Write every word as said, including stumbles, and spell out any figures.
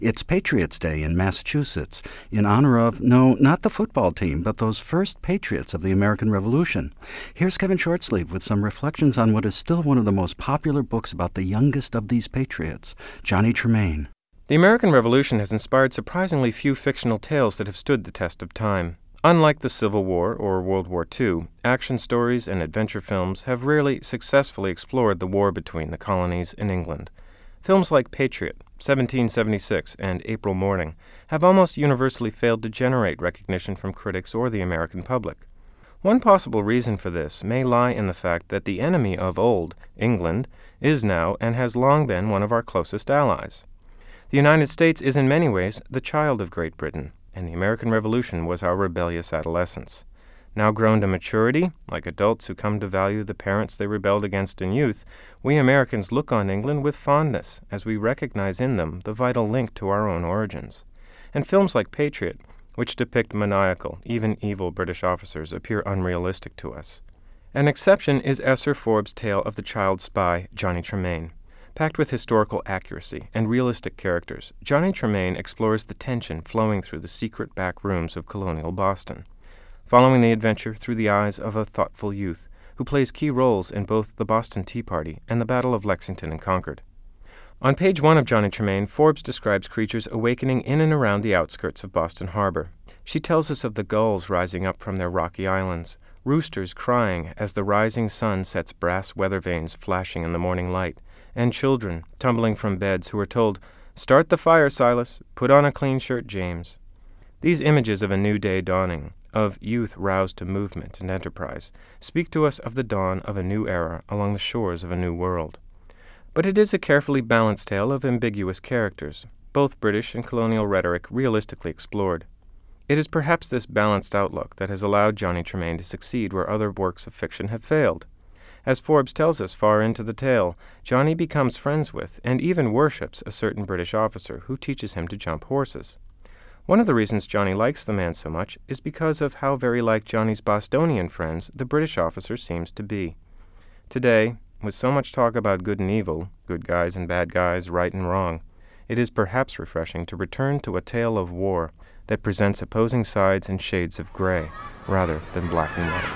It's Patriots Day in Massachusetts in honor of, no, not the football team, but those first patriots of the American Revolution. Here's Kevin Shortsleeve with some reflections on what is still one of the most popular books about the youngest of these patriots, Johnny Tremain. The American Revolution has inspired surprisingly few fictional tales that have stood the test of time. Unlike the Civil War or World War Two, action stories and adventure films have rarely successfully explored the war between the colonies and England. Films like Patriot, seventeen seventy-six, and April Morning have almost universally failed to generate recognition from critics or the American public. One possible reason for this may lie in the fact that the enemy of old, England, is now and has long been one of our closest allies. The United States is in many ways the child of Great Britain, and the American Revolution was our rebellious adolescence. Now grown to maturity, like adults who come to value the parents they rebelled against in youth, we Americans look on England with fondness as we recognize in them the vital link to our own origins. And films like Patriot, which depict maniacal, even evil British officers, appear unrealistic to us. An exception is Esther Forbes' tale of the child spy, Johnny Tremain. Packed with historical accuracy and realistic characters, Johnny Tremain explores the tension flowing through the secret back rooms of colonial Boston, following the adventure through the eyes of a thoughtful youth who plays key roles in both the Boston Tea Party and the Battle of Lexington and Concord. On page one of Johnny Tremain, Forbes describes creatures awakening in and around the outskirts of Boston Harbor. She tells us of the gulls rising up from their rocky islands, roosters crying as the rising sun sets brass weather vanes flashing in the morning light, and children tumbling from beds who are told, "Start the fire, Silas. Put on a clean shirt, James." These images of a new day dawning, of youth roused to movement and enterprise, speak to us of the dawn of a new era along the shores of a new world. But it is a carefully balanced tale of ambiguous characters, both British and colonial rhetoric realistically explored. It is perhaps this balanced outlook that has allowed Johnny Tremain to succeed where other works of fiction have failed. As Forbes tells us far into the tale, Johnny becomes friends with and even worships a certain British officer who teaches him to jump horses. One of the reasons Johnny likes the man so much is because of how very like Johnny's Bostonian friends the British officer seems to be. Today, with so much talk about good and evil, good guys and bad guys, right and wrong, it is perhaps refreshing to return to a tale of war that presents opposing sides and shades of gray rather than black and white.